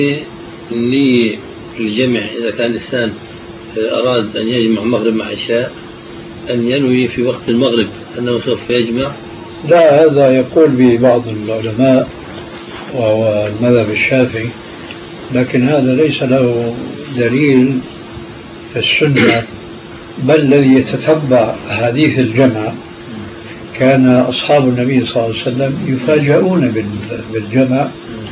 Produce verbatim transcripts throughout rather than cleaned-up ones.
النية الجمع إذا كان الإنسان أراد أن يجمع مغرب مع عشاء أن ينوي في وقت المغرب أنه سوف يجمع؟ لا، هذا يقول به بعض العلماء وهو المذهب الشافعي، لكن هذا ليس له دليل في السنة، بل الذي يتتبع أحاديث الجمع كان أصحاب النبي صلى الله عليه وسلم يفاجؤون بالجمع،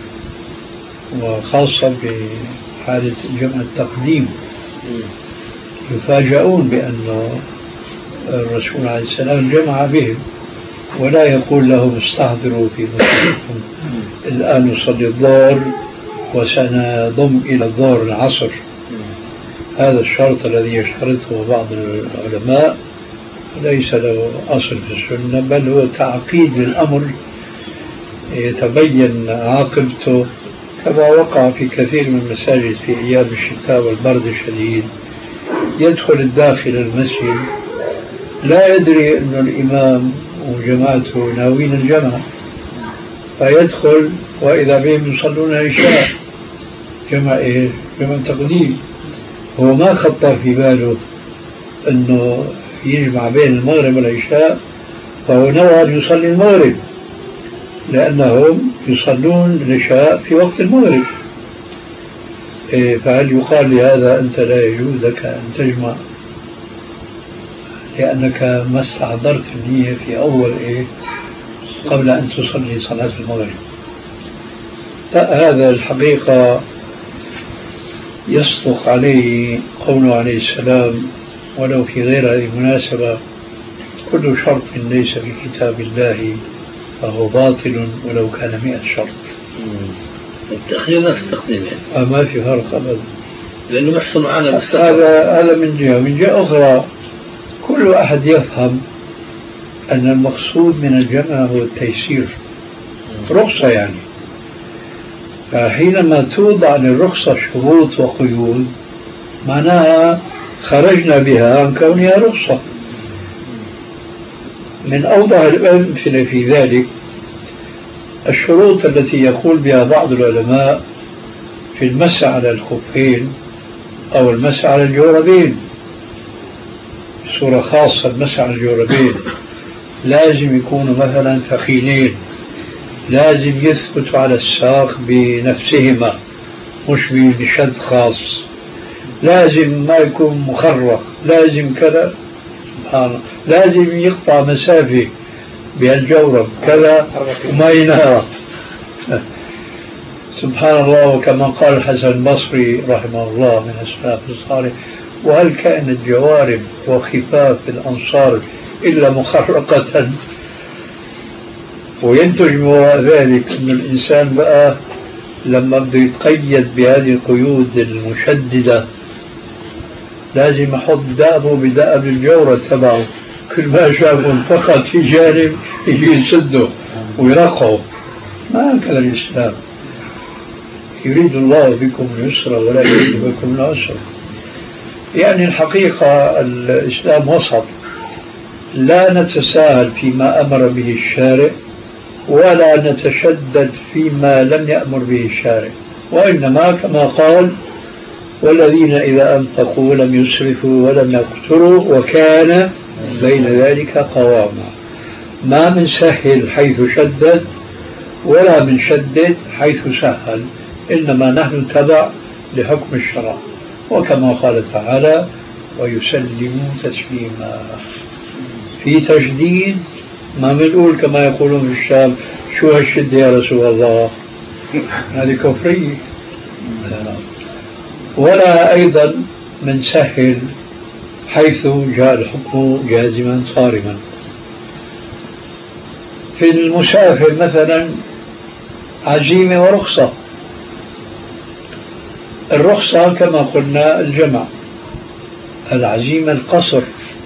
وخاصة في حالة جمع التقديم يفاجؤون بأن الرسول عليه السلام جمع بهم، ولا يقول لهم استحضروا في مصلحكم الآن نصلي الظهر وسنضم إلى الظهر العصر. هذا الشرط الذي يشترطه بعض العلماء ليس له أصل في السنة، بل هو تعقيد للأمر يتبين عاقبته، كما وقع في كثير من المساجد في أيام الشتاء والبرد الشديد. يدخل الداخل المسجد لا يدري أن الإمام وجماعته ناوين الجمع، فيدخل وإذا بهم يصلون العشاء جمع إيه؟ جمع تقديم. هو ما خطر في باله أنه يجمع بين المغرب والعشاء، فهو نوى أن يصلي المغرب لأنهم يصلون العشاء في وقت المغرب. إيه، فهل يقال لهذا أنت لا يجوز لك أن تجمع لأنك ما استحضرت النية في أول إيه قبل أن تصلي صلاة المغرب؟ هذا الحقيقة يصدق عليه قوله عليه السلام ولو في غير هذه المناسبة: كل شرط ليس في كتاب الله فهو باطل ولو كان مئة شرط. التأخير نفس التقديم يعني. ما في فرق أبدا، لأنه محصل معنا بس هذا هذا من جهة. من جهة أخرى كل أحد يفهم أن المقصود من الجمع هو التيسير، رخصة يعني. فحينما توضع للرخصة شروط وقيود معناها خرجنا بها عن كونها رخصة. من أوضح الأمثلة في ذلك الشروط التي يقول بها بعض العلماء في المسح على الخفين أو المسح على الجوربين. صورة خاصة المسح على الجوربين لازم يكونوا مثلا ثقيلين، لازم يثبتوا على الساق بنفسهما مش بشد خاص، لازم ما يكون مخرق، لازم كذا، سبحان الله، لازم يقطع مسافة بهالجورب كذا وما ينهار. سبحان الله. وكما قال الحسن البصري رحمه الله من السلف الصالح: وهل كانت جوارب وخفاف الأنصار إلا مخرقة؟ وينتج من وراء ذلك أن الإنسان بقى لما بده يتقيد بهذه القيود المشددة لازم يحط دابه بدأب الجورة تبعه، كل ما شافه فقط في جانب يجي يسده ويرقعه. ما هكذا الإسلام، يريد الله بكم اليسر ولا يريد بكم العسر. يعني الحقيقة الإسلام وسط، لا نتساهل فيما أمر به الشارع ولا نتشدد فيما لم يأمر به الشارع، وإنما كما قال: والذين إذا أنفقوا لم يسرفوا ولم يقتروا وكان بين ذلك قواما. ما من سهل حيث شدد ولا من شدد حيث سهل، إنما نحن تبع لحكم الشرع. وكما قال تعالى: ويسلموا تسليما. في تشديد ما بنقول كما يقولون في الشام: شو هالشد يا رسول الله، هذه كفرية. ولا أيضا من سهل حيث جاء الحكم جازما صارما. في المسافر مثلا عزيمة ورخصة. الرخصة كما قلنا الجمع، العزيمة القصر.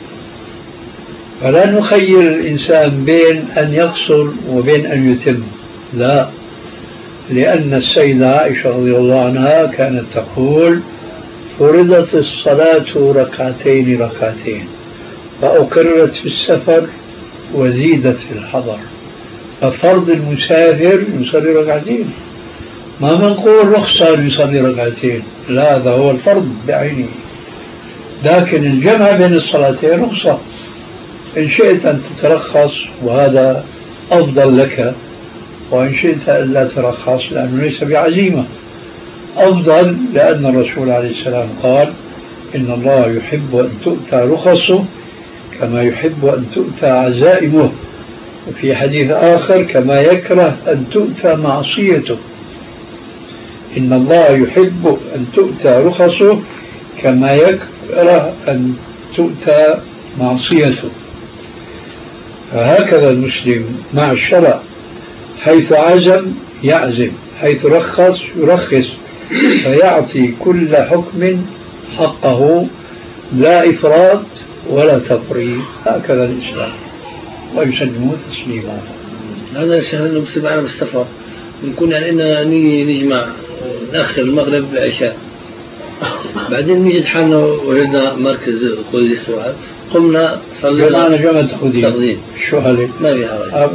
فلا نخير الإنسان بين أن يقصر وبين أن يتم، لا، لأن السيدة عائشة رضي الله عنها كانت تقول: فرضت الصلاة ركعتين ركعتين فأقرت في السفر وزيدت في الحضر. ففرض المسافر يصلي ركعتين، ما بنقول رخصة أن يصلي ركعتين، لا هذا هو الفرض بعينه، لكن الجمع بين الصلاتين رخصة إن شئت أن تترخص وهذا أفضل لك، وإن شئت أن لا ترخص لأنه ليس بعزيمة. أفضل لأن الرسول عليه السلام قال إن الله يحب أن تؤتى رخصه كما يحب أن تؤتى عزائمه، وفي حديث آخر كما يكره أن تؤتى معصيته. إن الله يحب أن تؤتى رخصه كما يكره أن تؤتى معصيته. فهكذا المسلم مع الشرع، حيث عزم يعزم، حيث رخص يرخص، فيعطي كل حكم حقه، لا إفراط ولا تفريط. هكذا الإسلام، ويسلمون تسليما. هذا الشهر المسلم معنا بالسفر نكون يعني إننا نجمع نأخر المغرب للعشاء، بعدين نجد حالنا وجدنا مركز قدس قمنا صلينا جمعنا جمع تقديم. شو هذا؟ ما في حاجة.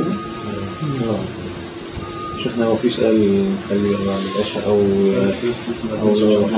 شفنا هو في سؤال خلي بعد العشاء أو أو